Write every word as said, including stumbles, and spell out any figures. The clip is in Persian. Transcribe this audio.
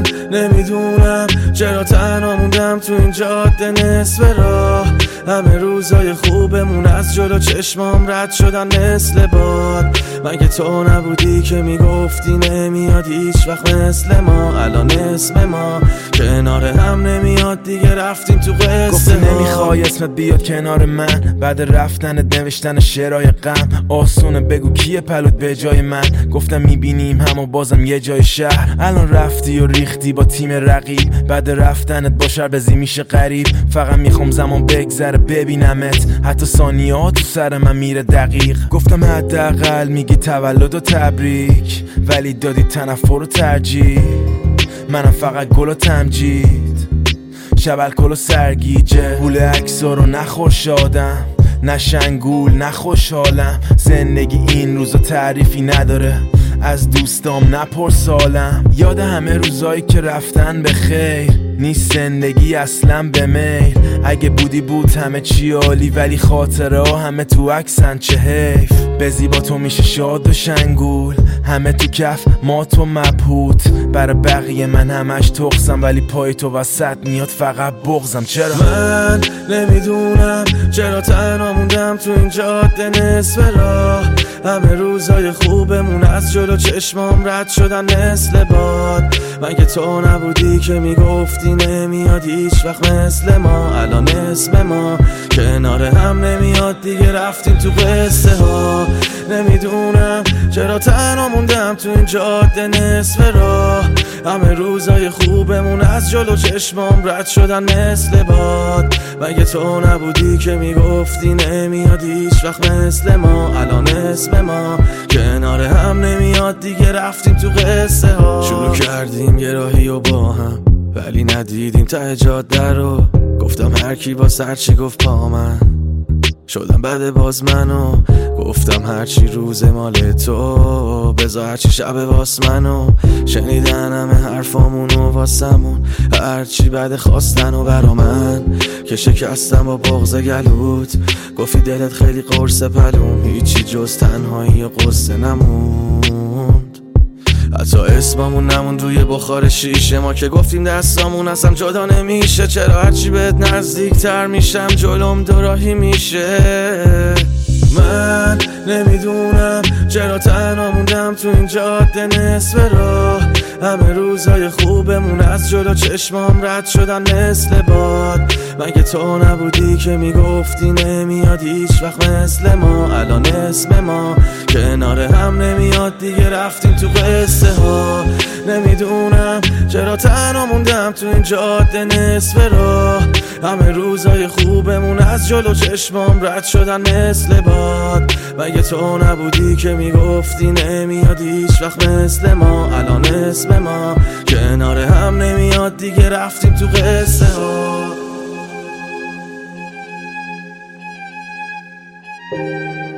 من نمیدونم چرا تنها موندم تو این جاده نصف راه. همه روزای خوبمون از جلو چشمام رد شدن مثل باد. مگه تو نبودی که میگفتی نمیاد هیچ وقت مثل ما؟ الان اسم ما کنار هم نمیاد دیگه، رفتیم تو قصه. گفتی نمیخوای اسمت بیاد کنار من، بعد رفتنت نوشتن شعرهای غم. آسونه بگو کیه پلوت به جای من؟ گفتم میبینیم هم و بازم یه جای شهر. الان رفتی و ریختی با تیم رقیب، بعد رفتنت با شربزی میشه غریب. فقط میخوام زمان بگذره ببینمت، حتی ثانیه‌ها تو سر من میره دقیق. گفتم حداقل میگی تولد و تبریک، ولی دادی تنفر و ترجیح. منم فقط گل و تمجید، شب الکل و سرگیجه. گول عکسا رو نخور شادم، نه شنگول نه خوشحالم. زندگی این روزا تعریفی نداره، از دوستام نپرسالم. یاد همه روزایی که رفتن به خیر، نیست زندگی اصلا به میل. اگه بودی بود همه چی عالی، ولی خاطره ها همه تو عکسن، چه حیف. به زیبا تو میشه شاد و شنگول، همه تو کف ما تو مبهوت. برای بقیه من همش تخصم، ولی پای تو وسط میاد فقط بغزم. چرا من نمیدونم چرا تنها موندم تو این جاده نصف راه. همه روزای خوبمون از جلو چشمام رد شدن مثل باد. مگه تو نبودی که میگفتی نمیاد هیچ وقت مثل ما؟ الان اسم ما کنار هم نمیاد دیگه، رفتیم تو قصه ها. نمیدونم چرا تنها موندم تو این جاده نصف راه. همه روزای خوبمون از جلو چشمام رد شدن مثل باد. مگه تو نبودی که میگفتی نمیاد هیچ وقت مثل ما؟ الان اسم ما کنار هم نمیاد دیگه، رفتیم تو قصه ها. شروع کردیم یه راهی و با هم، ولی ندیدیم ته جاده رو. گفتم هر کی با سر چی گفت پا من، شدم بعد باز منو. گفتم هرچی روز مال تو، بذار هرچی شب واس منو. شنیدن همه حرفامونو واسمون، هرچی بعد خواستن و برا من که شکستم با بغض گلوت. گفتی دلت خیلی قرص پلوم، هیچی جز تنهایی و قصه نموند. حتی اسممون نموند روی بخار شیشه ما که گفتیم دستامون اصلا جدا نمیشه. چرا هرچی بهت نزدیک تر میشم جلوم دوراهی میشه؟ من نمیدونم چرا تنها موندم تو این جاده نصف راه. همه روزای خوبمون از جلو چشمام رد شدن مثل باد. مگه تو نبودی که میگفتی نمیاد هیچ وقت مثل ما؟ الان اسم ما کنار هم نمیاد دیگه، رفتیم تو قصه ها. نمیدونم چرا تنها موندم تو این جاده نصف راه. همه روزای خوبمون از جلو چشمام رد شدن مثل باد. مگه تو نبودی که میگفتی نمیاد هیچ وقت مثل ما؟ الان اسم ما کنار هم نمیاد دیگه، رفتیم تو قصه ها.